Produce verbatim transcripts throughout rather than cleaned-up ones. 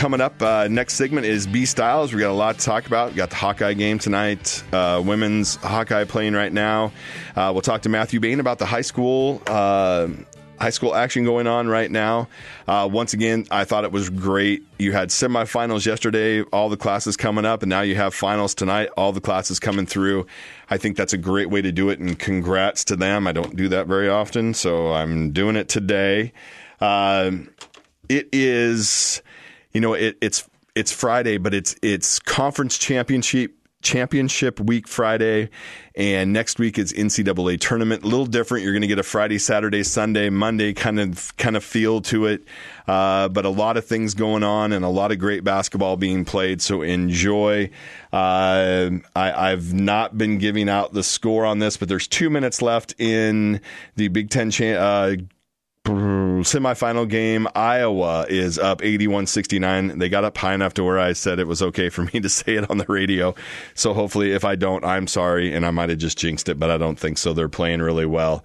coming up. Uh, next segment is B Styles. We got a lot to talk about. We got the Hawkeye game tonight. Uh, women's Hawkeye playing right now. Uh, we'll talk to Matthew Bain about the high school uh, high school action going on right now. Uh, once again, I thought it was great. You had semifinals yesterday, all the classes coming up, and now you have finals tonight, all the classes coming through. I think that's a great way to do it, and congrats to them. I don't do that very often, so I'm doing it today. Uh, it is, you know, it, it's it's Friday, but it's it's conference championship championship week Friday, and next week is N C double A tournament. A little different. You're going to get a Friday, Saturday, Sunday, Monday kind of kind of feel to it, uh, but a lot of things going on and a lot of great basketball being played. So enjoy. Uh, I, I've not been giving out the score on this, but there's two minutes left in the Big Ten cha- uh, semifinal game. Iowa is up eighty-one sixty-nine. They got up high enough to where I said it was okay for me to say it on the radio. So hopefully, if I don't, I'm sorry, and I might have just jinxed it, but I don't think so. They're playing really well.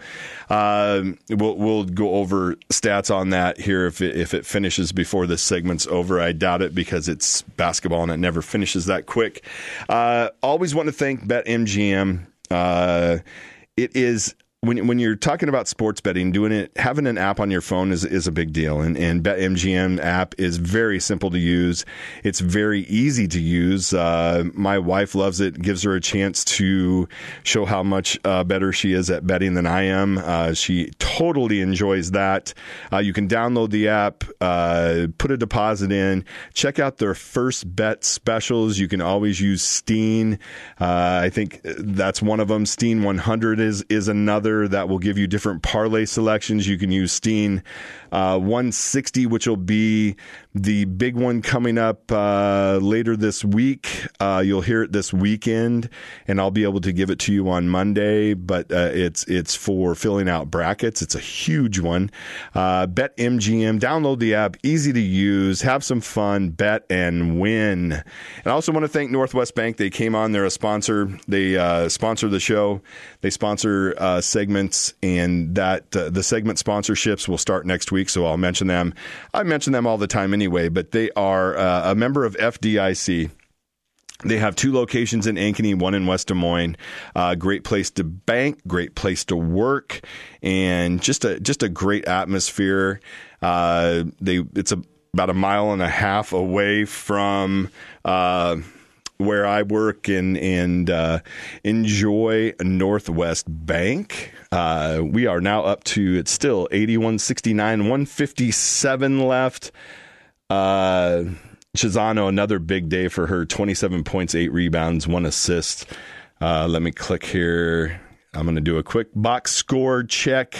Um, we'll, we'll go over stats on that here if it, if it finishes before this segment's over. I doubt it because it's basketball and it never finishes that quick. Uh, always want to thank BetMGM. Uh, it is When when you're talking about sports betting, doing it, having an app on your phone is is a big deal. And and BetMGM app is very simple to use. It's very easy to use. Uh, my wife loves it. Gives her a chance to show how much uh, better she is at betting than I am. Uh, she totally enjoys that. Uh, you can download the app, uh, put a deposit in, check out their first bet specials. You can always use Steen. Uh, I think that's one of them. Steen one hundred is is another. That will give you different parlay selections. You can use Steen uh, one sixty, which will be the big one coming up uh, later this week. Uh, you'll hear it this weekend, and I'll be able to give it to you on Monday. But uh, it's it's for filling out brackets. It's a huge one. Uh, BetMGM. Download the app. Easy to use. Have some fun. Bet and win. And I also want to thank Northwest Bank. They came on. They're a sponsor. They uh, sponsor the show. They sponsor uh, segments, and that uh, the segment sponsorships will start next week, so I'll mention them. I mention them all the time anyway, but they are uh, a member of F D I C. They have two locations in Ankeny, one in West Des Moines. Uh, great place to bank, great place to work, and just a just a great atmosphere. Uh, they it's a, about a mile and a half away from Uh, where I work and and uh, enjoy Northwest Bank. Uh, we are now up to, it's still eighty-one sixty-nine, one fifty-seven left. Uh, Chisano, another big day for her, twenty-seven points, eight rebounds, one assist. Uh, let me click here. I'm going to do a quick box score check.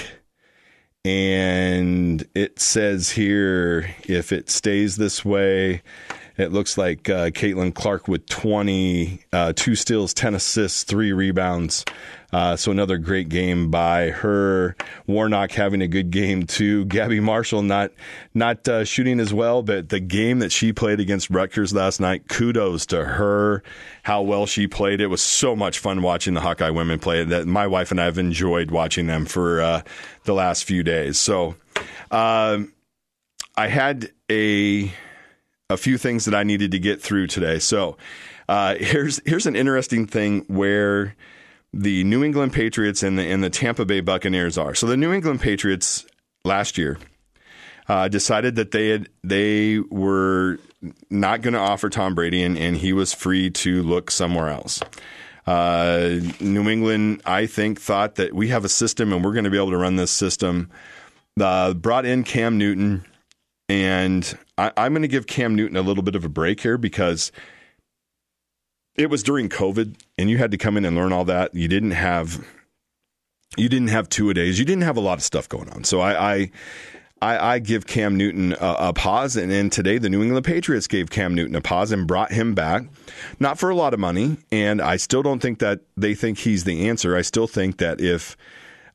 And it says here, if it stays this way, it looks like uh, Caitlin Clark with twenty, uh, two steals, ten assists, three rebounds. Uh, so another great game by her. Warnock having a good game too. Gabby Marshall not not uh, shooting as well, but the game that she played against Rutgers last night, kudos to her. How well she played. It was so much fun watching the Hawkeye women play. That my wife and I have enjoyed watching them for uh, the last few days. So uh, I had a. a few things that I needed to get through today. So uh, here's here's an interesting thing where the New England Patriots and the and the Tampa Bay Buccaneers are. So the New England Patriots last year uh, decided that they had they were not going to offer Tom Brady, and, and he was free to look somewhere else. Uh, New England, I think, thought that we have a system and we're going to be able to run this system. Uh, brought in Cam Newton. And I, I'm going to give Cam Newton a little bit of a break here because it was during COVID and you had to come in and learn all that. You didn't have you didn't have two-a-days. You didn't have a lot of stuff going on. So I I, I, I give Cam Newton a, a pause. And then today the New England Patriots gave Cam Newton a pause and brought him back, not for a lot of money. And I still don't think that they think he's the answer. I still think that if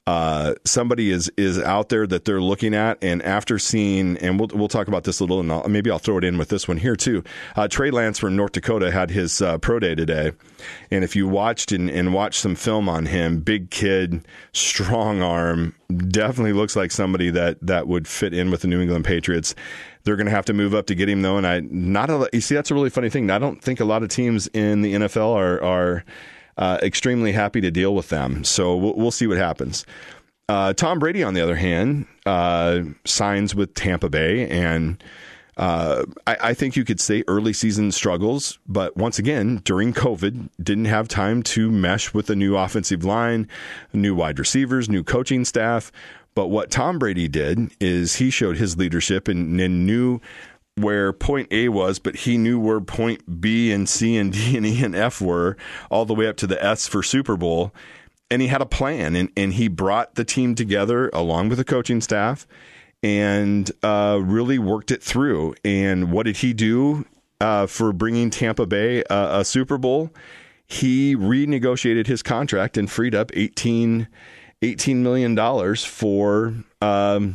uh, somebody is is out there that they're looking at, and after seeing, and we'll we'll talk about this a little, and I'll, maybe I'll throw it in with this one here too. Uh, Trey Lance from North Dakota had his uh, pro day today, and if you watched and, and watched some film on him, big kid, strong arm, definitely looks like somebody that that would fit in with the New England Patriots. They're going to have to move up to get him though, and I not a, you see that's a really funny thing. I don't think a lot of teams in the N F L are are. Uh, extremely happy to deal with them. So we'll, we'll see what happens. Uh, Tom Brady, on the other hand, uh, signs with Tampa Bay, and uh, I, I think you could say early season struggles, but once again, during COVID, didn't have time to mesh with a new offensive line, new wide receivers, new coaching staff. But what Tom Brady did is he showed his leadership and, and knew where point A was, but he knew where point B and C and D and E and F were, all the way up to the S for Super Bowl. And he had a plan, and, and he brought the team together along with the coaching staff and uh, really worked it through. And what did he do uh, for bringing Tampa Bay uh, a Super Bowl? He renegotiated his contract and freed up eighteen, eighteen million dollars for um,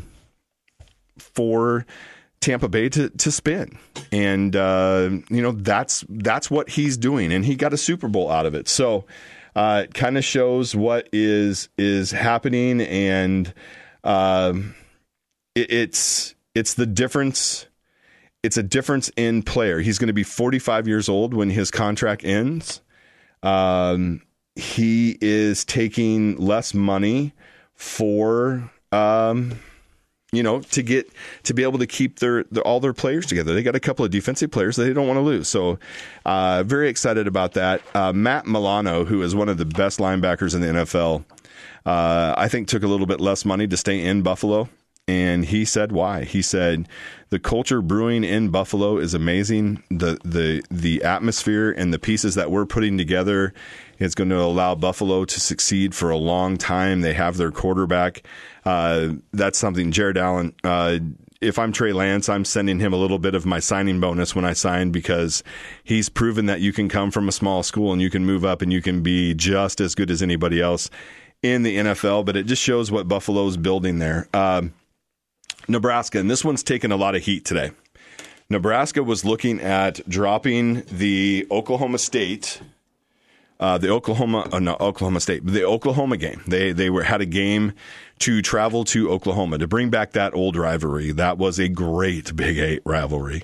for Tampa Bay to, to spin. And, uh, you know, that's that's what he's doing. And he got a Super Bowl out of it. So uh, it kind of shows what is is happening. And uh, it, it's it's the difference. It's a difference in player. He's going to be forty-five years old when his contract ends. Um, he is taking less money for um you know, to get to be able to keep their, their all their players together. They got a couple of defensive players that they don't want to lose. So uh, very excited about that. Uh, Matt Milano, who is one of the best linebackers in the N F L, uh, I think took a little bit less money to stay in Buffalo. And he said why. He said the culture brewing in Buffalo is amazing. The the the atmosphere and the pieces that we're putting together is going to allow Buffalo to succeed for a long time. They have their quarterback. Uh, that's something Jared Allen, uh, if I'm Trey Lance, I'm sending him a little bit of my signing bonus when I sign, because he's proven that you can come from a small school and you can move up and you can be just as good as anybody else in the N F L. But it just shows what Buffalo's building there. Um, Nebraska, and this one's taken a lot of heat today. Nebraska was looking at dropping the Oklahoma State Uh, the Oklahoma, uh, no, Oklahoma State, the Oklahoma game. They they were had a game to travel to Oklahoma to bring back that old rivalry. That was a great Big Eight rivalry.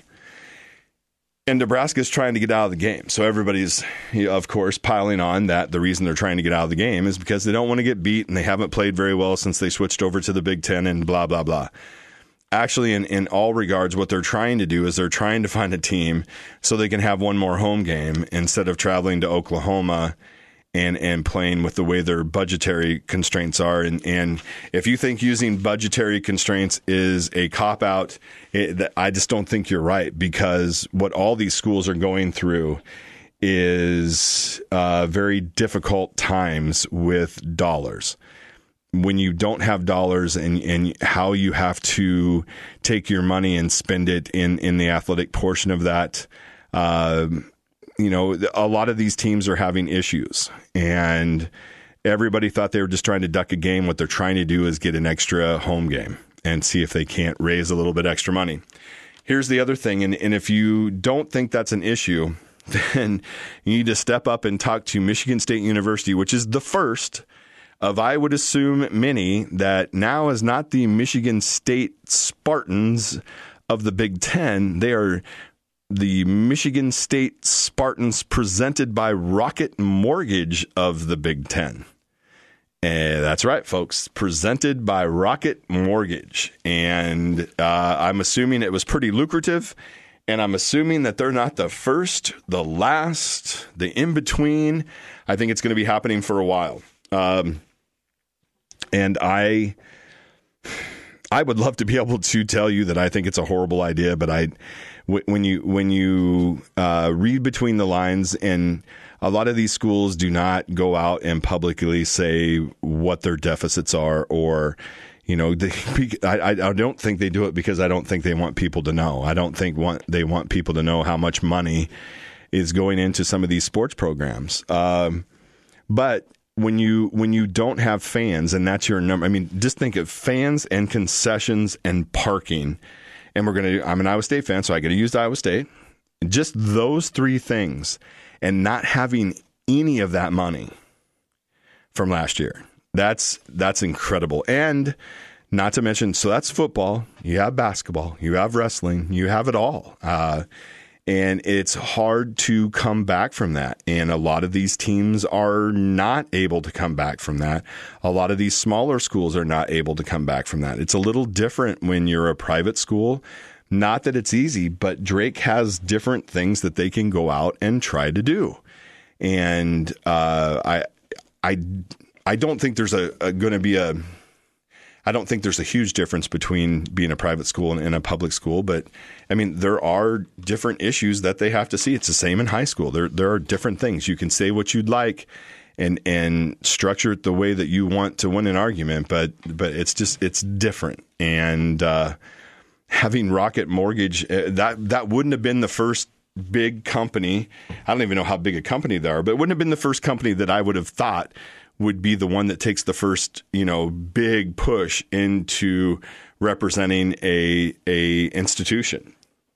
And Nebraska's trying to get out of the game. So everybody's, you know, of course, piling on that the reason they're trying to get out of the game is because they don't want to get beat and they haven't played very well since they switched over to the Big Ten and blah, blah, blah. Actually, in, in all regards, what they're trying to do is they're trying to find a team so they can have one more home game instead of traveling to Oklahoma and and playing with the way their budgetary constraints are. And, and if you think using budgetary constraints is a cop-out, it, I just don't think you're right, because what all these schools are going through is uh, very difficult times with dollars. When you don't have dollars and, and how you have to take your money and spend it in, in the athletic portion of that, uh, you know, a lot of these teams are having issues, and everybody thought they were just trying to duck a game. What they're trying to do is get an extra home game and see if they can't raise a little bit extra money. Here's the other thing, and, and if you don't think that's an issue, then you need to step up and talk to Michigan State University, which is the first of, I would assume, many that now is not the Michigan State Spartans of the Big Ten. They are the Michigan State Spartans presented by Rocket Mortgage of the Big Ten. And that's right, folks, presented by Rocket Mortgage. And uh, I'm assuming it was pretty lucrative. And I'm assuming that they're not the first, the last, the in-between. I think it's going to be happening for a while. Um, and I I would love to be able to tell you that I think it's a horrible idea, but I, when you when you uh, read between the lines, and a lot of these schools do not go out and publicly say what their deficits are, or, you know, they, I, I don't think they do it because I don't think they want people to know. I don't think want, they want people to know how much money is going into some of these sports programs. Um, but when you when you don't have fans and that's your number, I mean, just think of fans and concessions and parking. And we're going to, I'm an Iowa State fan, so I got to use Iowa State. Just those three things and not having any of that money from last year. That's that's incredible. And not to mention, so that's football. You have basketball. You have wrestling. You have it all. Uh, and it's hard to come back from that. And a lot of these teams are not able to come back from that. A lot of these smaller schools are not able to come back from that. It's a little different when you're a private school. Not that it's easy, but Drake has different things that they can go out and try to do. And uh, I, I, I don't think there's a, a going to be a. I don't think there's a huge difference between being a private school and, and a public school, but I mean there are different issues that they have to see. It's the same in high school. There there are different things. You can say what you'd like, and and structure it the way that you want to win an argument, but but it's just it's different. And uh, having Rocket Mortgage, uh, that that wouldn't have been the first big company. I don't even know how big a company they are, but it wouldn't have been the first company that I would have thought would be the one that takes the first, you know, big push into representing a a institution.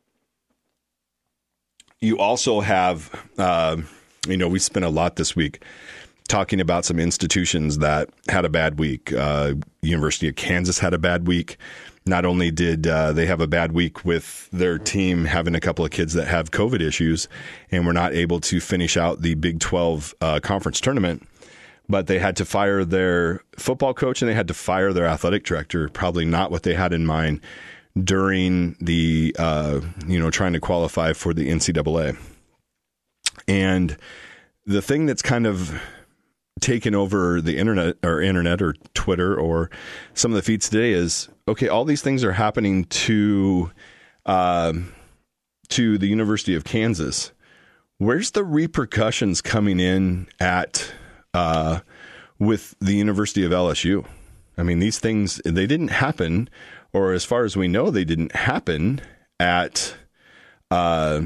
You also have, uh, you know, we spent a lot this week talking about some institutions that had a bad week. Uh, University of Kansas had a bad week. Not only did uh, they have a bad week with their team having a couple of kids that have COVID issues and were not able to finish out the Big twelve uh, conference tournament, but they had to fire their football coach and they had to fire their athletic director. Probably not what they had in mind during the, uh, you know, trying to qualify for the N C double A. And the thing that's kind of taken over the internet or internet or Twitter or some of the feeds today is, okay, all these things are happening to, uh, to the University of Kansas. Where's the repercussions coming in at, Uh, with the University of L S U? I mean, these things, they didn't happen, or as far as we know, they didn't happen at, uh,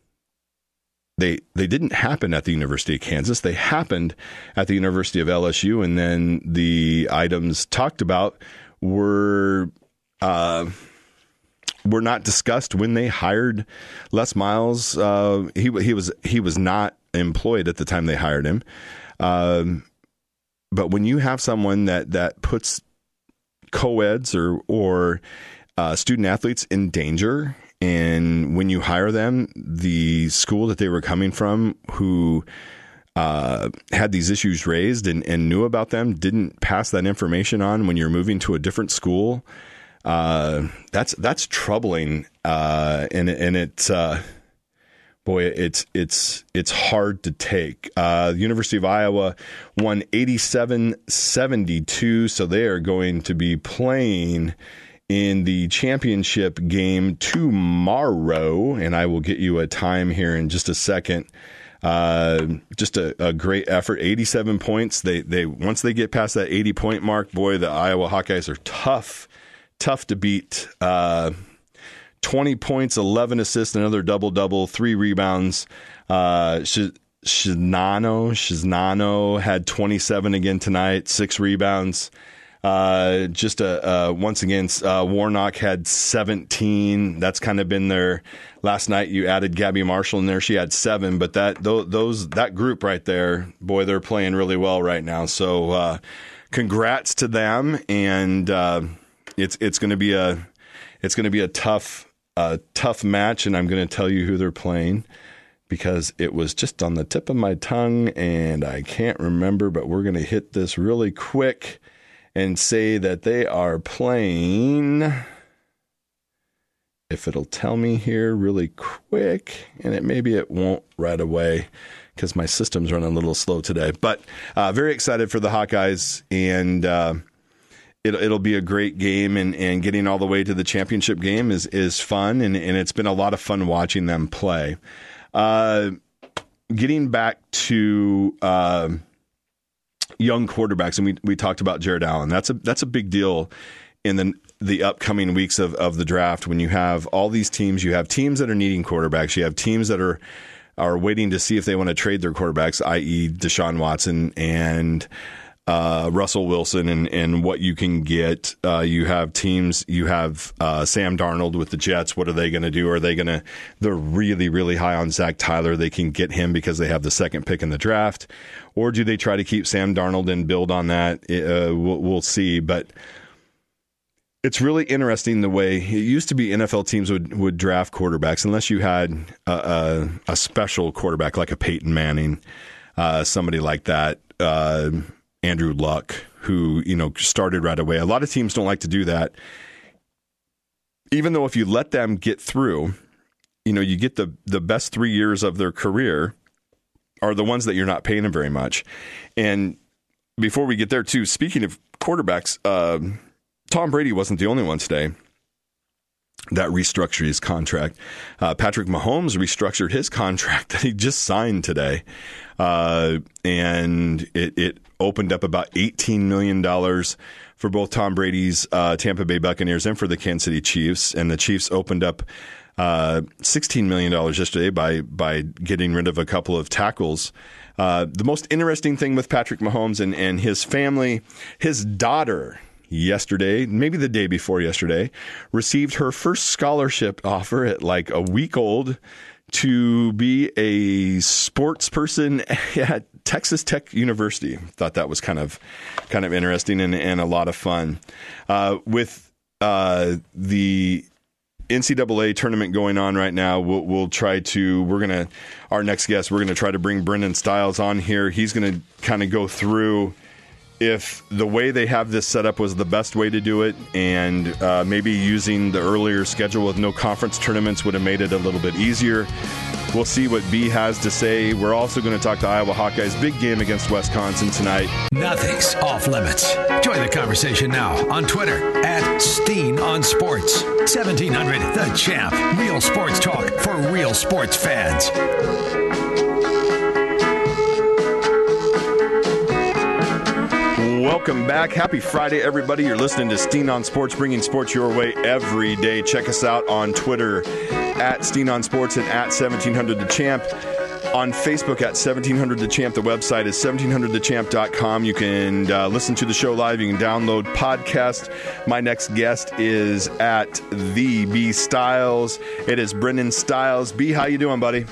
they they didn't happen at the University of Kansas. They happened at the University of L S U, and then the items talked about were uh, were not discussed when they hired Les Miles. Uh, he he was he was not employed at the time they hired him. Um, but when you have someone that, that puts co-eds or, or, uh, student athletes in danger, and when you hire them, the school that they were coming from who, uh, had these issues raised and, and knew about them didn't pass that information on when you're moving to a different school. Uh, that's, that's troubling. Uh, and, and it's, uh, Boy, it's it's it's hard to take. Uh, the University of Iowa won eighty-seven seventy-two, so they are going to be playing in the championship game tomorrow, and I will get you a time here in just a second. Uh, just a, a great effort, eighty-seven points. They they once they get past that eighty point mark, boy, the Iowa Hawkeyes are tough, tough to beat. Uh, twenty points, eleven assists, another double-double, three rebounds. Uh, Shiznano, Shiznano had twenty-seven again tonight, six rebounds. Uh, just a, uh, once again, uh, Warnock had seventeen. That's kind of been their last night. You added Gabby Marshall in there. She had seven, but that, those, those that group right there, boy, they're playing really well right now. So, uh, congrats to them. And, uh, it's, it's going to be a, it's going to be a tough, a tough match, and I'm going to tell you who they're playing because it was just on the tip of my tongue and I can't remember, but we're going to hit this really quick and say that they are playing, if it'll tell me here really quick, and it maybe it won't right away because my system's running a little slow today, but uh, very excited for the Hawkeyes, and uh, It, it'll be a great game, and, and getting all the way to the championship game is, is fun, and, and it's been a lot of fun watching them play. Uh, getting back to uh, young quarterbacks, and we, we talked about Jared Allen. That's a that's a big deal in the the upcoming weeks of, of the draft when you have all these teams. You have teams that are needing quarterbacks. You have teams that are are waiting to see if they want to trade their quarterbacks, that is. Deshaun Watson and uh, Russell Wilson, and, and what you can get. Uh, you have teams, you have uh, Sam Darnold with the Jets. What are they going to do? Are they going to, they're really, really high on Zach Tyler. They can get him because they have the second pick in the draft. Or do they try to keep Sam Darnold and build on that? Uh, we'll, we'll see. But it's really interesting the way it used to be. N F L teams would, would draft quarterbacks unless you had a, a, a special quarterback like a Peyton Manning, uh, somebody like that, uh, Andrew Luck, who, you know, started right away. A lot of teams don't like to do that. Even though if you let them get through, you know, you get the, the best three years of their career are the ones that you're not paying them very much. And before we get there too, speaking of quarterbacks, uh, Tom Brady wasn't the only one today that restructured his contract. Uh, Patrick Mahomes restructured his contract that he just signed today. Uh, and it, it opened up about eighteen million dollars for both Tom Brady's uh, Tampa Bay Buccaneers and for the Kansas City Chiefs. And the Chiefs opened up uh, sixteen million dollars yesterday by, by getting rid of a couple of tackles. Uh, the most interesting thing with Patrick Mahomes and, and his family, his daughter yesterday, maybe the day before yesterday, received her first scholarship offer at like a week old to be a sports person at Texas Tech University. Thought that was kind of kind of interesting and, and a lot of fun. Uh, with uh, the N C double A tournament going on right now, we'll, we'll try to, we're going to, our next guest, we're going to try to bring Brendan Stiles on here. He's going to kind of go through if the way they have this set up was the best way to do it, and uh, maybe using the earlier schedule with no conference tournaments would have made it a little bit easier. We'll see what B has to say. We're also going to talk to Iowa Hawkeyes' big game against Wisconsin tonight. Nothing's off limits. Join the conversation now on Twitter at Steen on Sports. seventeen hundred The Champ. Real sports talk for real sports fans. Welcome back. Happy Friday, everybody. You're listening to Steen on Sports, bringing sports your way every day. Check us out on Twitter at Steen on Sports and at seventeen hundred The Champ. On Facebook at seventeen hundred The Champ. The website is seventeen hundred the champ dot com. You can uh, listen to the show live. You can download podcast. My next guest is at the B Stiles. It is Brendan Stiles. B, how you doing, buddy?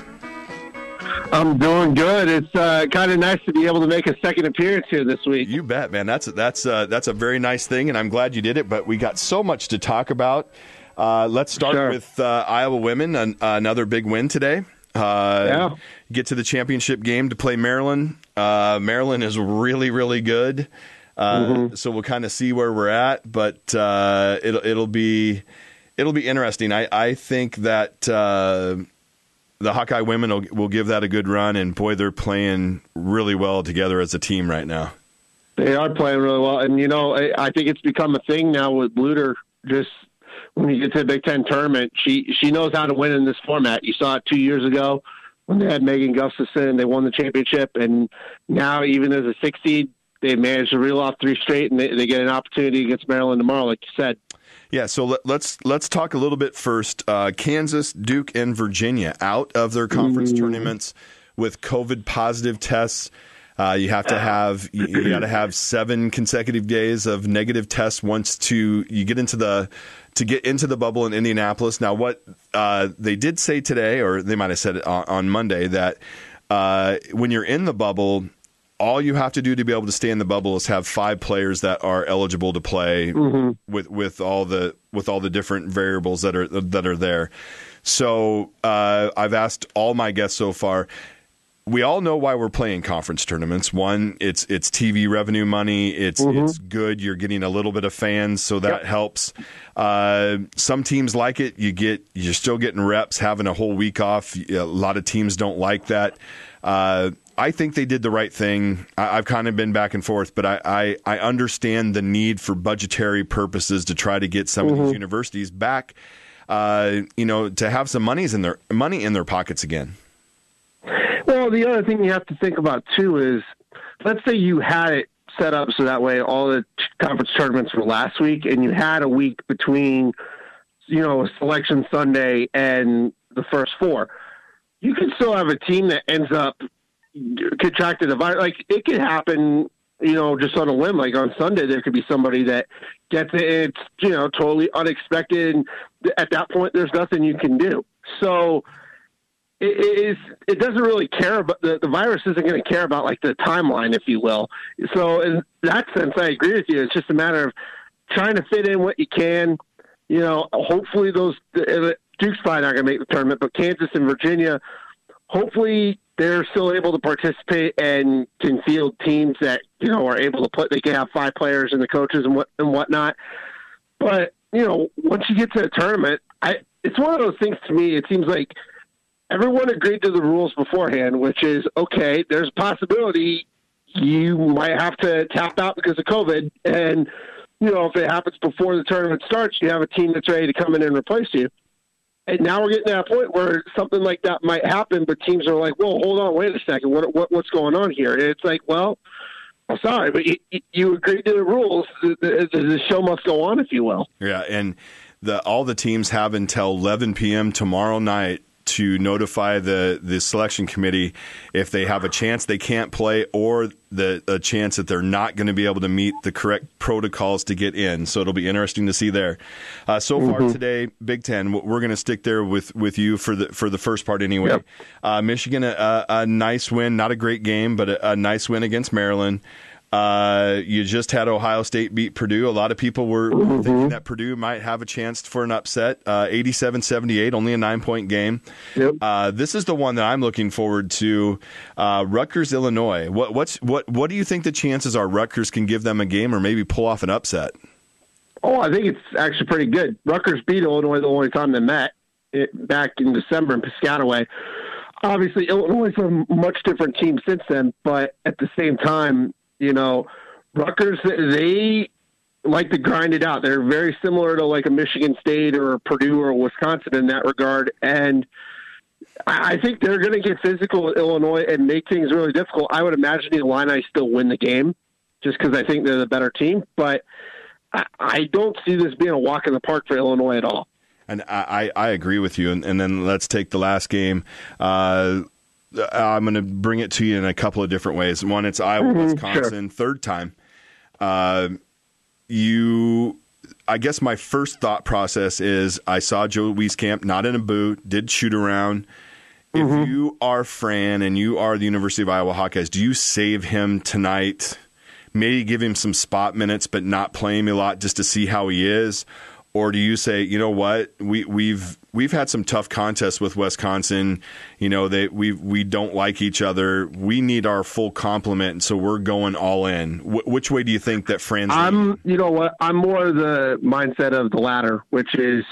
I'm doing good. It's uh, kind of nice to be able to make a second appearance here this week. You bet, man. That's that's uh, that's a very nice thing, and I'm glad you did it. But we got so much to talk about. Uh, let's start sure. with uh, Iowa women. An, another big win today. Uh, yeah. Get to the championship game to play Maryland. Uh, Maryland is really, really good. Uh, mm-hmm. So we'll kind of see where we're at, but uh, it'll it'll be it'll be interesting. I I think that. Uh, The Hawkeye women will, will give that a good run, and boy, they're playing really well together as a team right now. They are playing really well, and you know, I, I think it's become a thing now with Bluter. Just when you get to the Big Ten tournament, she she knows how to win in this format. You saw it two years ago when they had Megan Gustafson, they won the championship, and now even as a six seed, they managed to reel off three straight, and they, they get an opportunity against Maryland tomorrow, like you said. Yeah, so let, let's let's talk a little bit first. Uh, Kansas, Duke, and Virginia out of their conference mm-hmm. tournaments with COVID positive tests. Uh, you have to have you, you got to have seven consecutive days of negative tests once to you get into the to get into the bubble in Indianapolis. Now, what uh, they did say today, or they might have said it on, on Monday, that uh, when you're in the bubble, all you have to do to be able to stay in the bubble is have five players that are eligible to play mm-hmm. with, with all the with all the different variables that are that are there. So uh, I've asked all my guests so far. We all know why we're playing conference tournaments. One, it's it's T V revenue money. It's mm-hmm. it's good. You're getting a little bit of fans, so that yep. helps. Uh, some teams like it. You get you're still getting reps, having a whole week off. A lot of teams don't like that. Uh, I think they did the right thing. I, I've kind of been back and forth, but I, I, I understand the need for budgetary purposes to try to get some mm-hmm. of these universities back, uh, you know, to have some monies in their money in their pockets again. Well, the other thing you have to think about too is, let's say you had it set up so that way all the conference tournaments were last week, and you had a week between, you know, Selection Sunday and the first four. you can still have a team that ends up contracting the virus. Like, it could happen, you know, just on a whim. Like on Sunday, there could be somebody that gets it. It's, you know, totally unexpected. And at that point, there's nothing you can do. So it is, it doesn't really care about the, the virus isn't going to care about like the timeline, if you will. So in that sense, I agree with you. It's just a matter of trying to fit in what you can. You know, hopefully those Duke's probably not going to make the tournament, but Kansas and Virginia, hopefully they're still able to participate and can field teams that, you know, are able to put, they can have five players and the coaches and what and whatnot. But, you know, once you get to a tournament, I, it's one of those things to me, it seems like everyone agreed to the rules beforehand, which is, okay, there's a possibility you might have to tap out because of COVID. And, you know, if it happens before the tournament starts, you have a team that's ready to come in and replace you. And now we're getting to that point where something like that might happen, but teams are like, "Well, hold on, wait a second, what, what what's going on here?" And it's like, well, I'm sorry, but you, you agreed to the rules. The, the, the show must go on, if you will. Yeah, and the all the teams have until eleven p.m. tomorrow night to notify the, the selection committee if they have a chance they can't play or the a chance that they're not going to be able to meet the correct protocols to get in. So it'll be interesting to see there. Uh, so mm-hmm. far today, Big Ten, we're going to stick there with, with you for the for the first part anyway. Yep. Uh, Michigan, a, a nice win, not a great game, but a, a nice win against Maryland. Uh, you just had Ohio State beat Purdue. A lot of people were mm-hmm. thinking that Purdue might have a chance for an upset. Uh, eighty-seven seventy-eight, only a nine-point game. Yep. Uh, this is the one that I'm looking forward to. Uh, Rutgers, Illinois. What what's what what do you think the chances are Rutgers can give them a game or maybe pull off an upset? Oh, I think it's actually pretty good. Rutgers beat Illinois the only time they met it, back in December in Piscataway. Obviously, Illinois is a much different team since then, but at the same time, you know, Rutgers, they like to grind it out. They're very similar to like a Michigan State or a Purdue or a Wisconsin in that regard. And I think they're going to get physical with Illinois and make things really difficult. I would imagine the Illini still win the game just because I think they're the better team. But I, I don't see this being a walk in the park for Illinois at all. And I, I agree with you. And, and then let's take the last game. Uh, I'm going to bring it to you in a couple of different ways. One, it's Iowa, mm-hmm, Wisconsin, sure. Third time. Uh, you, I guess my first thought process is I saw Joe Wieskamp not in a boot, did shoot around. Mm-hmm. If you are Fran and you are the University of Iowa Hawkeyes, do you save him tonight? Maybe give him some spot minutes, but not play him a lot just to see how he is? Or do you say, you know what, we, we've we've had some tough contests with Wisconsin. You know, they we we don't like each other. We need our full complement, and so we're going all in. Wh- which way do you think that Fran's? I'm, you know what, I'm more of the mindset of the latter, which is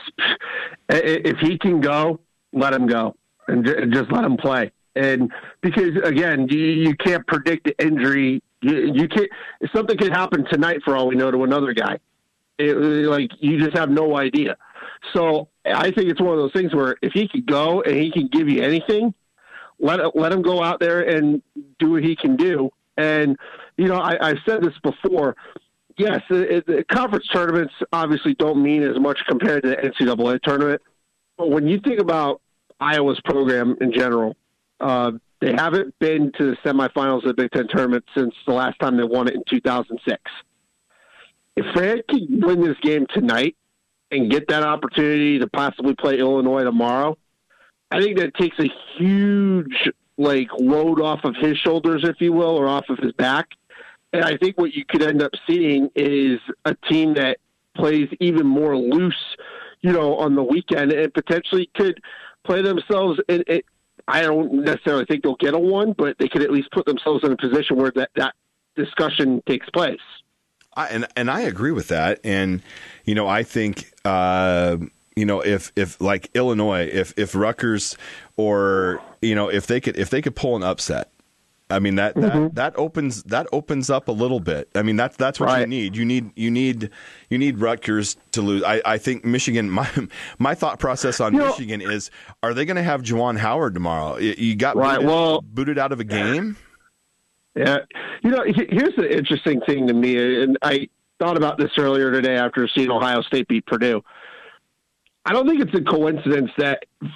if he can go, let him go, and just let him play. And because again, you, you can't predict the injury. You, you can't. Something could happen tonight for all we know to another guy. It, like you just have no idea. So I think it's one of those things where if he could go and he can give you anything, let let him go out there and do what he can do. And you know, I, I've said this before. Yes, the, the conference tournaments obviously don't mean as much compared to the N C double A tournament. But when you think about Iowa's program in general, uh, they haven't been to the semifinals of the Big Ten tournament since the last time they won it in two thousand six. If Fran can win this game tonight and get that opportunity to possibly play Illinois tomorrow, I think that takes a huge like load off of his shoulders, if you will, or off of his back. And I think what you could end up seeing is a team that plays even more loose, you know, on the weekend and potentially could play themselves in it. I don't necessarily think they'll get a one, but they could at least put themselves in a position where that, that discussion takes place. I, and and I agree with that, and you know I think uh, you know if if like Illinois, if if Rutgers or you know if they could if they could pull an upset, I mean that mm-hmm. that, that opens that opens up a little bit. I mean that's that's what right. you need. You need you need you need Rutgers to lose. I, I think Michigan. My my thought process on you Michigan know, is: are they going to have Juwan Howard tomorrow? You got right, booted, well, booted out of a game. Yeah, you know, here's the interesting thing to me, and I thought about this earlier today after seeing Ohio State beat Purdue. I don't think it's a coincidence that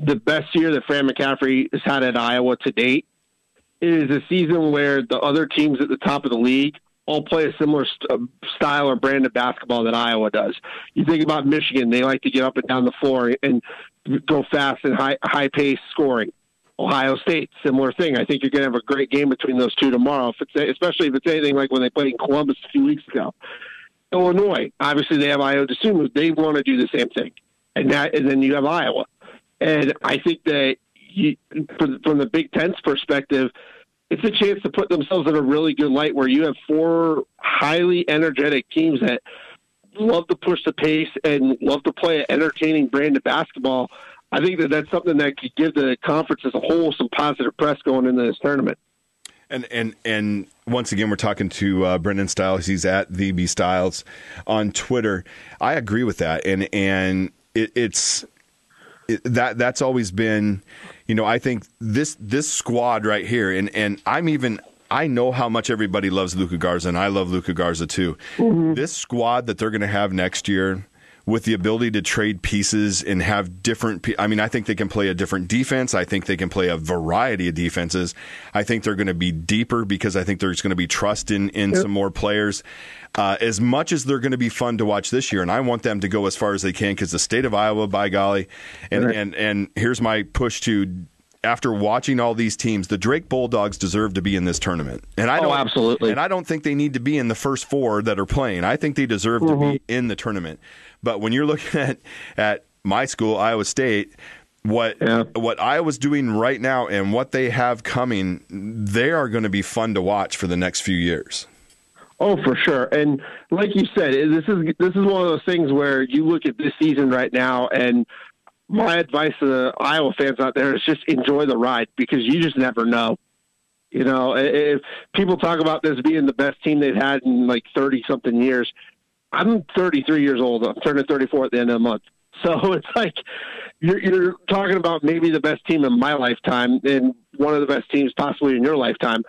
the best year that Fran McCaffrey has had at Iowa to date. It is a season where the other teams at the top of the league all play a similar st- style or brand of basketball that Iowa does. You think about Michigan, they like to get up and down the floor and go fast and high, high pace scoring. Ohio State, similar thing. I think you're going to have a great game between those two tomorrow, if it's, especially if it's anything like when they played in Columbus a few weeks ago. Illinois, obviously they have Io DeSumo. They want to do the same thing. And that, and then you have Iowa. And I think that you, from the Big Ten's perspective, it's a chance to put themselves in a really good light where you have four highly energetic teams that love to push the pace and love to play an entertaining brand of basketball. I think that that's something that could give the conference as a whole some positive press going into this tournament. And and and once again, we're talking to uh, Brendan Stiles. He's at the B Stiles on Twitter. I agree with that, and and it, it's it, that that's always been, you know, I think this this squad right here, and and I'm even. I know how much everybody loves Luka Garza, and I love Luka Garza too. Mm-hmm. This squad that they're going to have next year, with the ability to trade pieces and have different – I mean, I think they can play a different defense. I think they can play a variety of defenses. I think they're going to be deeper because I think there's going to be trust in, in yep. some more players. Uh, as much as they're going to be fun to watch this year, and I want them to go as far as they can because the state of Iowa, by golly, and, right. and, and here's my push to – after watching all these teams, the Drake Bulldogs deserve to be in this tournament. And I don't, oh, absolutely. And I don't think they need to be in the first four that are playing. I think they deserve mm-hmm. to be in the tournament. But when you're looking at, at my school, Iowa State, what yeah. what Iowa's doing right now and what they have coming, they are going to be fun to watch for the next few years. Oh, for sure. And like you said, this is this is one of those things where you look at this season right now, and my advice to the Iowa fans out there is just enjoy the ride because you just never know. You know, if people talk about this being the best team they've had in like thirty-something years, I'm thirty-three years old. I'm turning thirty-four at the end of the month. So it's like you're, you're talking about maybe the best team in my lifetime and one of the best teams possibly in your lifetime.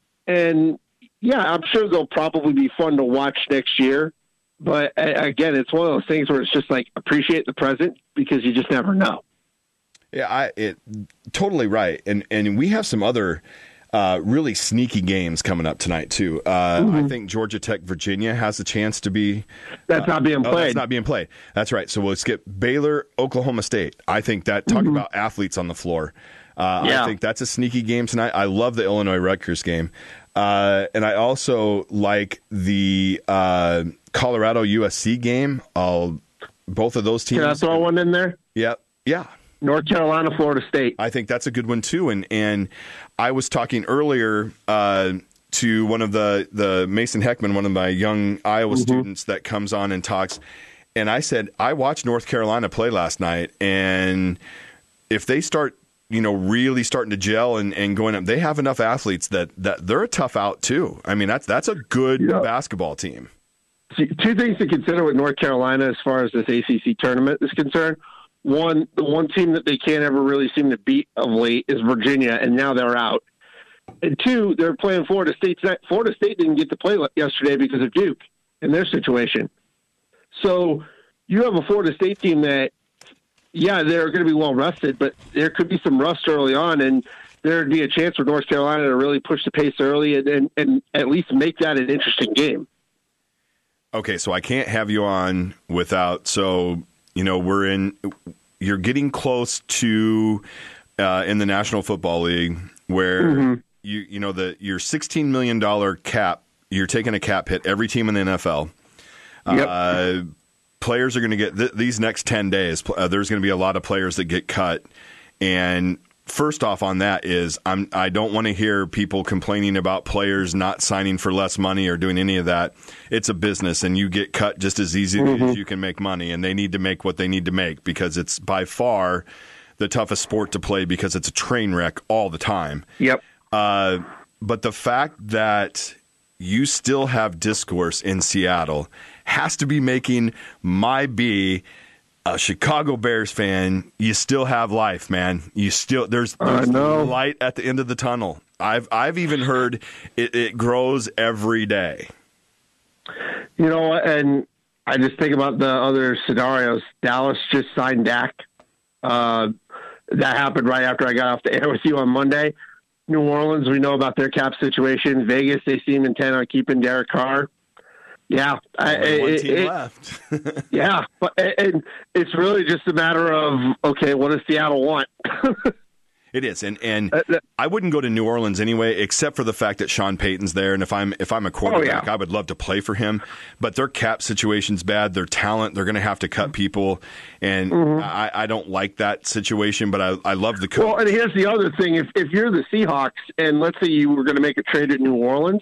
And, yeah, I'm sure they'll probably be fun to watch next year. But, again, it's one of those things where it's just like appreciate the present because you just never know. Yeah, I it totally right. And and we have some other uh, really sneaky games coming up tonight, too. Uh, mm-hmm. I think Georgia Tech, Virginia has a chance to be. That's uh, not being played. Oh, that's not being played. That's right. So we'll skip Baylor, Oklahoma State. I think that, talk mm-hmm. about athletes on the floor. Uh, yeah. I think that's a sneaky game tonight. I love the Illinois Rutgers game. Uh, and I also like the uh, Colorado U S C game. I'll, both of those teams. Can I throw one in there? Yeah. Yeah. North Carolina, Florida State. I think that's a good one, too. And and I was talking earlier uh, to one of the, the Mason Heckman, one of my young Iowa mm-hmm. students that comes on and talks. And I said, I watched North Carolina play last night. And if they start, you know, really starting to gel and, and going up, they have enough athletes that, that they're a tough out, too. I mean, that's, that's a good yeah. basketball team. Two things to consider with North Carolina as far as this A C C tournament is concerned. One, the one team that they can't ever really seem to beat of late is Virginia, and now they're out. And two, they're playing Florida State. Florida State didn't get to play yesterday because of Duke and their situation. So you have a Florida State team that, yeah, they're going to be well rested, but there could be some rust early on, and there would be a chance for North Carolina to really push the pace early and, and, and at least make that an interesting game. Okay, so I can't have you on without, so, you know, we're in, you're getting close to, uh, in the National Football League where, mm-hmm. you you know, the your sixteen million dollars cap, you're taking a cap hit, every team in the N F L. Yep. Uh, players are going to get, th- these next ten days, uh, there's going to be a lot of players that get cut, and first off on that is I'm, I don't want to hear people complaining about players not signing for less money or doing any of that. It's a business, and you get cut just as easily mm-hmm. as you can make money, and they need to make what they need to make because it's by far the toughest sport to play because it's a train wreck all the time. Yep. Uh, but the fact that you still have discourse in Seattle has to be making my B a Chicago Bears fan. You still have life, man. You still there's, there's light at the end of the tunnel. I've I've even heard it, it grows every day. You know, and I just think about the other scenarios. Dallas just signed Dak. Uh, that happened right after I got off the air with you on Monday. New Orleans, we know about their cap situation. Vegas, they seem intent on keeping Derek Carr. Yeah, Only one it, team it, left. yeah, but and it's really just a matter of, okay, what does Seattle want? It is, and and I wouldn't go to New Orleans anyway, except for the fact that Sean Payton's there, and if I'm if I'm a quarterback, oh, yeah. I would love to play for him. But their cap situation's bad. Their talent, they're going to have to cut people, and mm-hmm. I, I don't like that situation. But I, I love the coach. Well, and here's the other thing: if if you're the Seahawks, and let's say you were going to make a trade at New Orleans,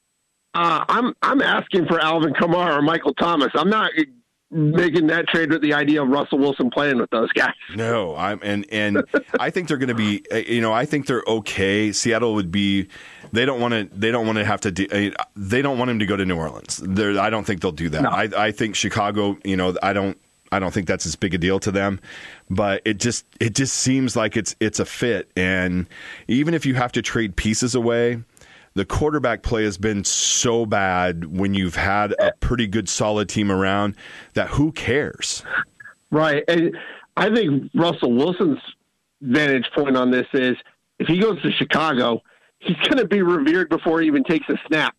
uh, I'm I'm asking for Alvin Kamara or Michael Thomas. I'm not making that trade with the idea of Russell Wilson playing with those guys. No, I'm and and I think they're going to be. You know, I think they're okay. Seattle would be. They don't want to. They don't want to have to. De, they don't want him to go to New Orleans. They're, I don't think they'll do that. No. I I think Chicago. You know, I don't. I don't think that's as big a deal to them. But it just it just seems like it's it's a fit. And even if you have to trade pieces away, the quarterback play has been so bad when you've had a pretty good, solid team around that who cares? Right. And I think Russell Wilson's vantage point on this is if he goes to Chicago, he's going to be revered before he even takes a snap.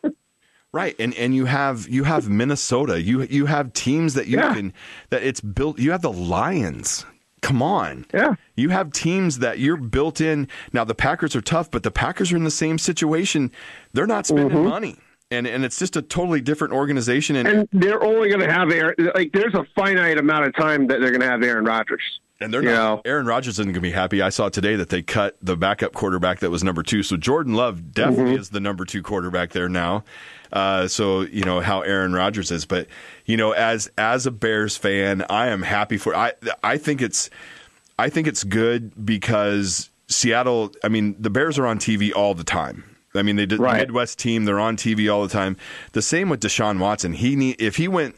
Right. And and you have you have Minnesota. You you have teams that you yeah. can that it's built. You have the Lions. Come on. Yeah. You have teams that you're built in. Now, the Packers are tough, but the Packers are in the same situation. They're not spending mm-hmm. money. And and it's just a totally different organization. And, and they're only going to have Aaron. Like, there's a finite amount of time that they're going to have Aaron Rodgers. And they're not. Know? Aaron Rodgers isn't going to be happy. I saw today that they cut the backup quarterback that was number two. So Jordan Love definitely mm-hmm. is the number two quarterback there now. Uh, so, you know, how Aaron Rodgers is. But, you know, as as a Bears fan, I am happy for I I think it's I think it's good because Seattle, I mean, the Bears are on T V all the time. I mean, they did right. the Midwest team, they're on T V all the time. The same with Deshaun Watson. He need, if he went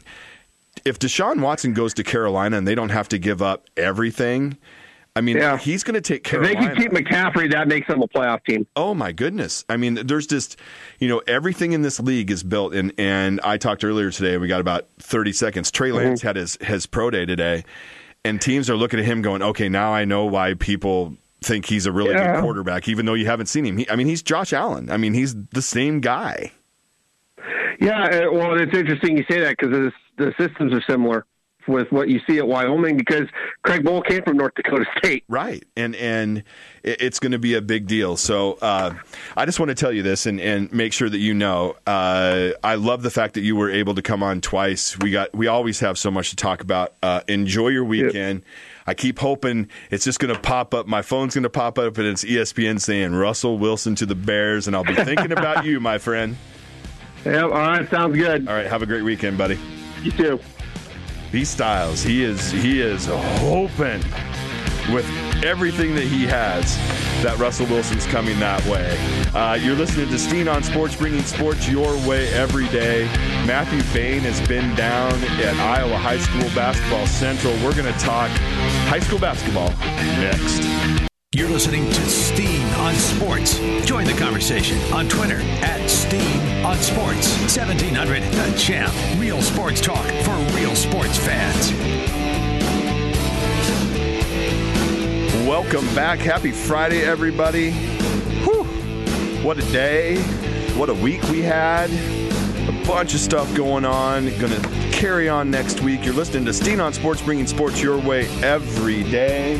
if Deshaun Watson goes to Carolina and they don't have to give up everything, I mean, yeah. he's going to take Carolina. If they can keep McCaffrey, that makes them a playoff team. Oh, my goodness. I mean, there's just, you know, everything in this league is built. And, and I talked earlier today, we got about thirty seconds. Trey Lance mm-hmm. had his, his pro day today, and teams are looking at him going, okay, now I know why people think he's a really yeah. good quarterback, even though you haven't seen him. He, I mean, he's Josh Allen. I mean, he's the same guy. Yeah, well, it's interesting you say that because the systems are similar with what you see at Wyoming because Craig Bowl came from North Dakota State. Right, and and it's going to be a big deal. So uh, I just want to tell you this and, and make sure that you know, uh, I love the fact that you were able to come on twice. We got we always have so much to talk about. Uh, enjoy your weekend. Yep. I keep hoping it's just going to pop up. My phone's going to pop up, and it's E S P N saying Russell Wilson to the Bears, and I'll be thinking about you, my friend. Yeah, all right, sounds good. All right, have a great weekend, buddy. You too. B Styles, he is he is hoping with everything that he has that Russell Wilson's coming that way. Uh, you're listening to Steen on Sports, bringing sports your way every day. Matthew Bain has been down at Iowa High School Basketball Central. We're going to talk high school basketball next. You're listening to Steen on Sports. Join the conversation on Twitter at Steen on Sports. seventeen hundred The Champ. Real sports talk for real sports fans. Welcome back. Happy Friday, everybody. Whew. What a day. What a week we had. A bunch of stuff going on. Going to carry on next week. You're listening to Steen on Sports, bringing sports your way every day.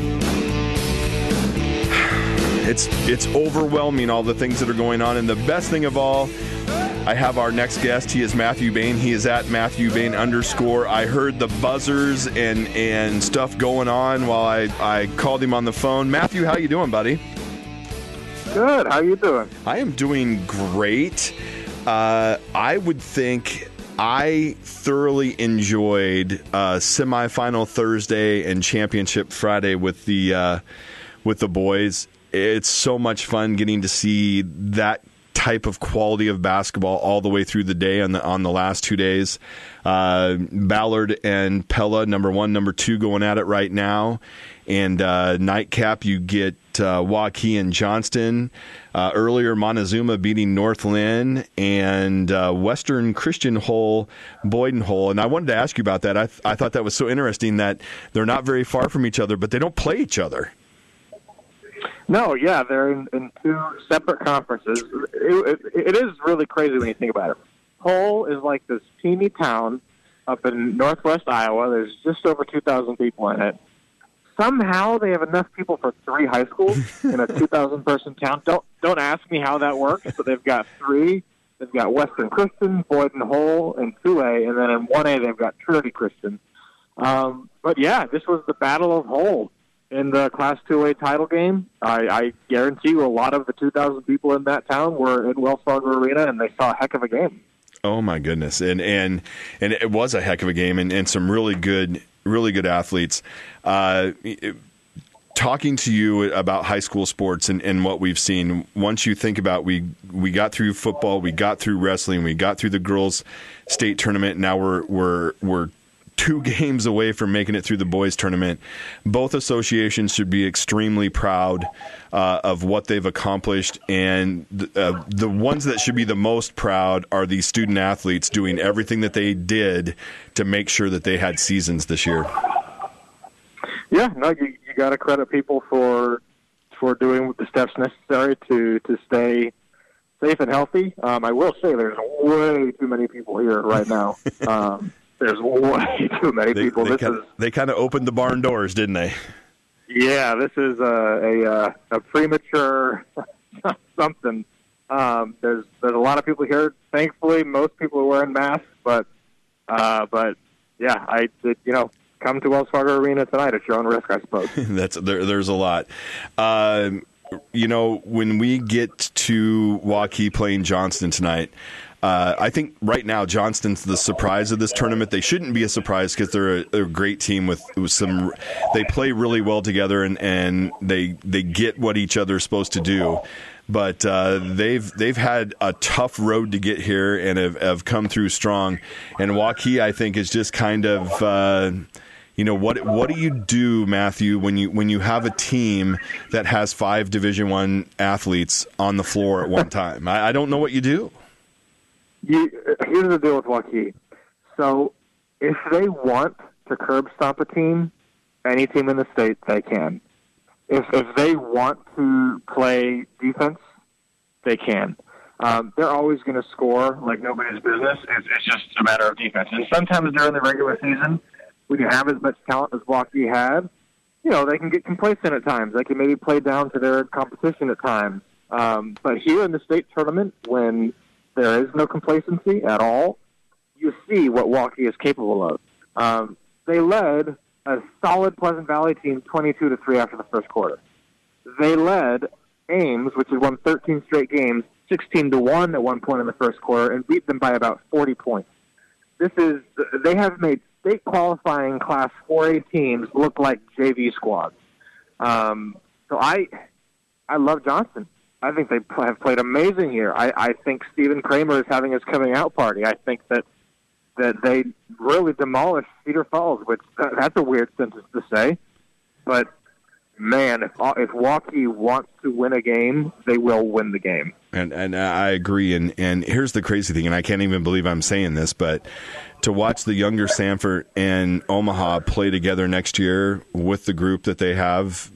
It's it's overwhelming, all the things that are going on. And the best thing of all, I have our next guest. He is Matthew Bain. He is at Matthew Bain underscore. I heard the buzzers and, and stuff going on while I, I called him on the phone. Matthew, how you doing, buddy? Good. How you doing? I am doing great. Uh, I would think I thoroughly enjoyed uh, semifinal Thursday and championship Friday with the uh, with the boys. It's so much fun getting to see that type of quality of basketball all the way through the day on the on the last two days. Uh, Ballard and Pella, number one, number two, going at it right now. And uh, nightcap, you get uh, Waukee and Johnston. Uh, earlier, Montezuma beating North Lynn, and uh, Western Christian Hole, Boyden Hole. And I wanted to ask you about that. I th- I thought that was so interesting that they're not very far from each other, but they don't play each other. No, yeah, they're in, in two separate conferences. It, it, it is really crazy when you think about it. Hull is like this teeny town up in northwest Iowa. There's just over two thousand people in it. Somehow they have enough people for three high schools in a two thousand person town. Don't don't ask me how that works, but they've got three. They've got Western Christian, Boyden Hull, and two A, and then in one A they've got Trinity Christian. Um, but yeah, this was the Battle of Hull in the Class two A title game. I, I guarantee you a lot of the two thousand people in that town were in Wells Fargo Arena, and they saw a heck of a game. Oh, my goodness. And and, and it was a heck of a game, and, and some really good really good athletes. Uh, it, talking to you about high school sports and, and what we've seen, once you think about we we got through football, we got through wrestling, we got through the girls' state tournament, now we're we're we're two games away from making it through the boys tournament. Both associations should be extremely proud uh, of what they've accomplished, and uh, the ones that should be the most proud are these student athletes doing everything that they did to make sure that they had seasons this year. Yeah, no, you, you got to credit people for for doing the steps necessary to, to stay safe and healthy. Um, I will say there's way too many people here right now. Um, There's way too many they, people. They this kinda, is they kind of opened the barn doors, didn't they? Yeah, this is a a, a premature something. Um, there's there's a lot of people here. Thankfully, most people are wearing masks, but uh, but yeah, I did, you know, come to Wells Fargo Arena tonight at your own risk, I suppose. That's there, there's a lot. Uh, you know, when we get to Waukee playing Johnston tonight. Uh, I think right now Johnston's the surprise of this tournament. They shouldn't be a surprise because they're, they're a great team with, with some. They play really well together and, and they they get what each other is supposed to do. But uh, they've they've had a tough road to get here and have, have come through strong. And Waukee, I think, is just kind of. Uh, You know, what what do you do, Matthew, when you when you have a team that has five Division One athletes on the floor at one time? I, I don't know what you do. You, here's the deal with Waukee. So if they want to curb stomp a team, any team in the state, they can. If if they want to play defense, they can. Um, they're always going to score like nobody's business. It's, it's just a matter of defense. And sometimes during the regular season, when you have as much talent as Waukee had, you know, they can get complacent at times. They can maybe play down to their competition at times. Um, but here in the state tournament, when there is no complacency at all, you see what Waukee is capable of. Um, they led a solid Pleasant Valley team twenty-two to three after the first quarter. They led Ames, which has won thirteen straight games, sixteen to one at one point in the first quarter, and beat them by about forty points. This is they have made state qualifying Class four A teams look like J V squads. Um, so I, I love Johnston. I think they have played amazing here. I, I think Stephen Kramer is having his coming out party. I think that that they really demolished Cedar Falls, which uh, that's a weird sentence to say, but man, if if Waukee wants to win a game, they will win the game. And and I agree. And, and here's the crazy thing, and I can't even believe I'm saying this, but to watch the younger Sanford and Omaha play together next year with the group that they have,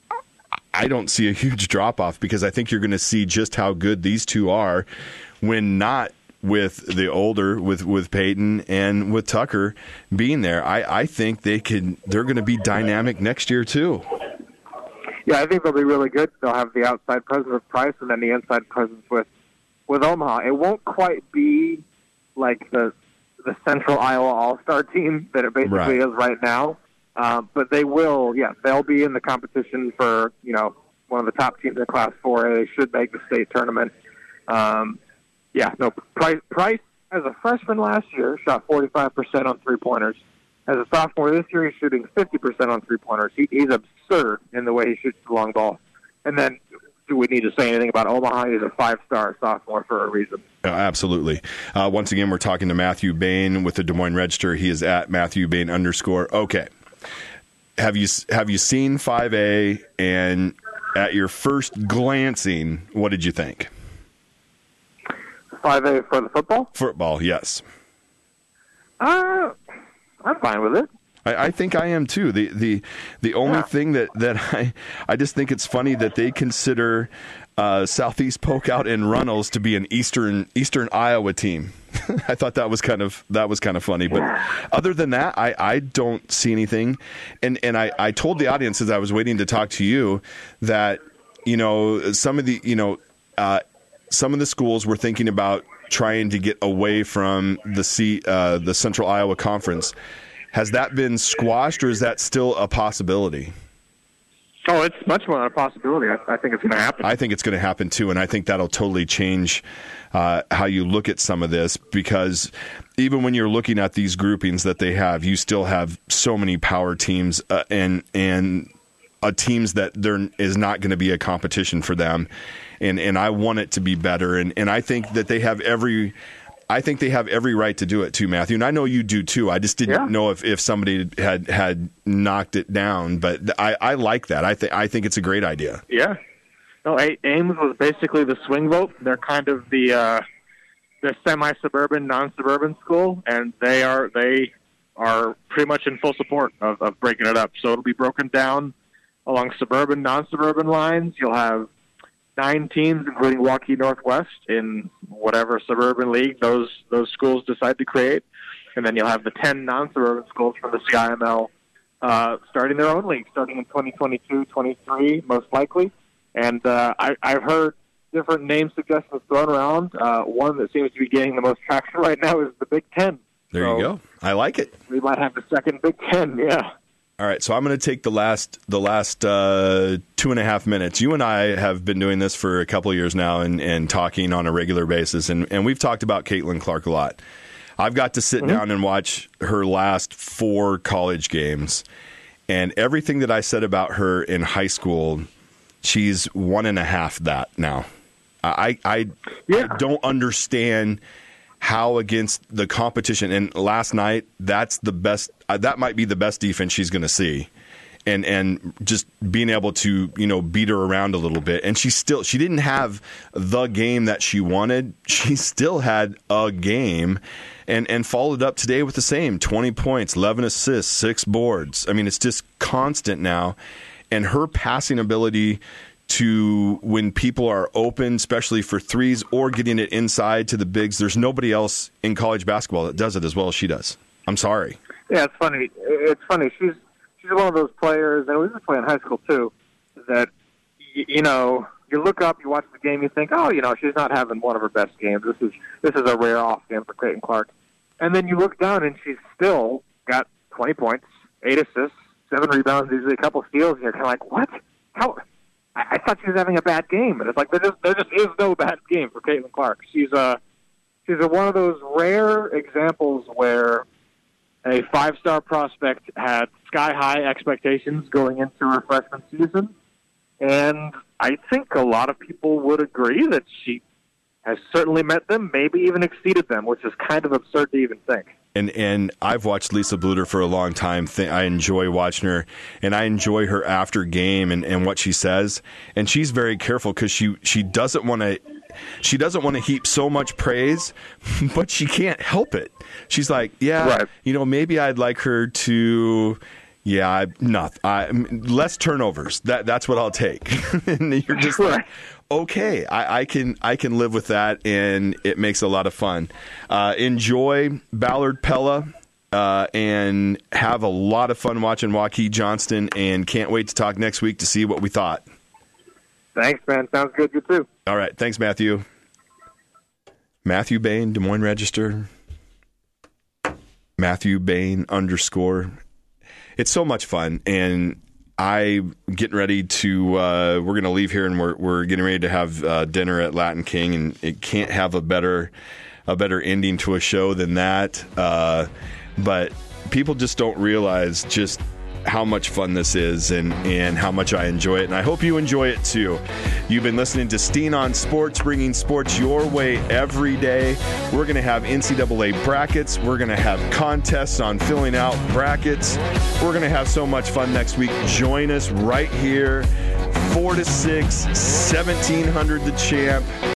I don't see a huge drop-off because I think you're going to see just how good these two are when not with the older, with, with Peyton and with Tucker being there. I, I think they could, they're going to be dynamic next year too. Yeah, I think they'll be really good. They'll have the outside presence with Price and then the inside presence with, with Omaha. It won't quite be like the the Central Iowa All-Star team that it basically right. is right now. Uh, but they will, yeah, they'll be in the competition for, you know, one of the top teams in Class four A. They should make the state tournament. Um, yeah, no, Price, Price, as a freshman last year, shot forty-five percent on three-pointers. As a sophomore this year, he's shooting fifty percent on three-pointers. He, he's absurd in the way he shoots the long ball. And then, do we need to say anything about Omaha? He's a five-star sophomore for a reason. Uh, absolutely. Uh, once again, we're talking to Matthew Bain with the Des Moines Register. He is at Matthew Bain underscore. Okay. Have you have you seen five A, and at your first glancing, what did you think? five A for the football? Football, yes. Uh, I'm fine with it. I, I think I am too. The the the only Yeah. thing that, that I I just think it's funny that they consider uh, Southeast Pocout and Runnels to be an eastern Eastern Iowa team. I thought that was kind of that was kind of funny. But other than that, I, I don't see anything. And and I, I told the audience as I was waiting to talk to you that, you know, some of the you know uh, some of the schools were thinking about trying to get away from the C, uh, the Central Iowa Conference. Has that been squashed, or is that still a possibility? Oh, it's much more than a possibility. I, I think it's going to happen. I think it's going to happen too, and I think that'll totally change uh, how you look at some of this, because even when you're looking at these groupings that they have, you still have so many power teams uh, and and uh, teams that there is not going to be a competition for them, and and I want it to be better, and and I think that they have every. I think they have every right to do it too, Matthew, and I know you do too. I just didn't Yeah. know if, if somebody had had knocked it down, but I, I like that. I think I think it's a great idea. Yeah. No, A- Ames was basically the swing vote. They're kind of the uh, the semi-suburban, non-suburban school, and they are they are pretty much in full support of, of breaking it up. So it'll be broken down along suburban, non-suburban lines. You'll have nine teams, including Waukee Northwest, in whatever suburban league those those schools decide to create, and then you'll have the ten non-suburban schools from the C I M L uh, starting their own league, starting in twenty twenty-two twenty-three, most likely. And uh, I, I've heard different name suggestions thrown around. Uh, one that seems to be getting the most traction right now is the Big Ten. There So you go. I like it. We might have the second Big Ten, yeah. All right, so I'm going to take the last the last uh, two and a half minutes. You and I have been doing this for a couple of years now, and, and talking on a regular basis, and, and we've talked about Caitlin Clark a lot. I've got to sit mm-hmm. down and watch her last four college games, and everything that I said about her in high school, she's one and a half that now. I I, yeah. I don't understand how against the competition. And last night, that's the best. Uh, that might be the best defense she's going to see, and and just being able to you know beat her around a little bit. And she still she didn't have the game that she wanted. She still had a game, and and followed up today with the same twenty points, eleven assists, six boards. I mean, it's just constant now, and her passing ability to when people are open, especially for threes or getting it inside to the bigs. There's nobody else in college basketball that does it as well as she does. I'm sorry. Yeah, it's funny. It's funny. She's she's one of those players, and we used to play in high school too, that, y- you know, you look up, you watch the game, you think, oh, you know, she's not having one of her best games. This is this is a rare off game for Caitlin Clark. And then you look down, and she's still got twenty points, eight assists, seven rebounds, usually a couple steals, and you're kind of like, what? How? I, I thought she was having a bad game. And it's like, there just, there just is no bad game for Caitlin Clark. She's a, she's a, one of those rare examples where a five-star prospect had sky-high expectations going into her freshman season, and I think a lot of people would agree that she has certainly met them, maybe even exceeded them, which is kind of absurd to even think. And and I've watched Lisa Bluder for a long time. I enjoy watching her, and I enjoy her after game and, and what she says. And she's very careful because she, she doesn't want to she doesn't want to heap so much praise, but she can't help it. She's like, yeah, right. you know, maybe I'd like her to. Yeah, I, not I, less turnovers. That that's what I'll take. And you're just like, okay, I, I can I can live with that, and it makes a lot of fun. Uh, enjoy Ballard Pella, uh, and have a lot of fun watching Waukee Johnston. And can't wait to talk next week to see what we thought. Thanks, man. Sounds good. You too. All right, thanks, Matthew. Matthew Bain, Des Moines Register. Matthew Bain underscore. It's so much fun, and I'm getting ready to. Uh, we're going to leave here, and we're we're getting ready to have uh, dinner at Latin King, and it can't have a better a better ending to a show than that. Uh, but people just don't realize just how much fun this is, and, and how much I enjoy it, and I hope you enjoy it too. You've been listening to Steen on Sports, bringing sports your way every day. We're going to have N C double A brackets. We're going to have contests on filling out brackets. We're going to have so much fun next week. Join us right here, four to six, seventeen hundred The Champ.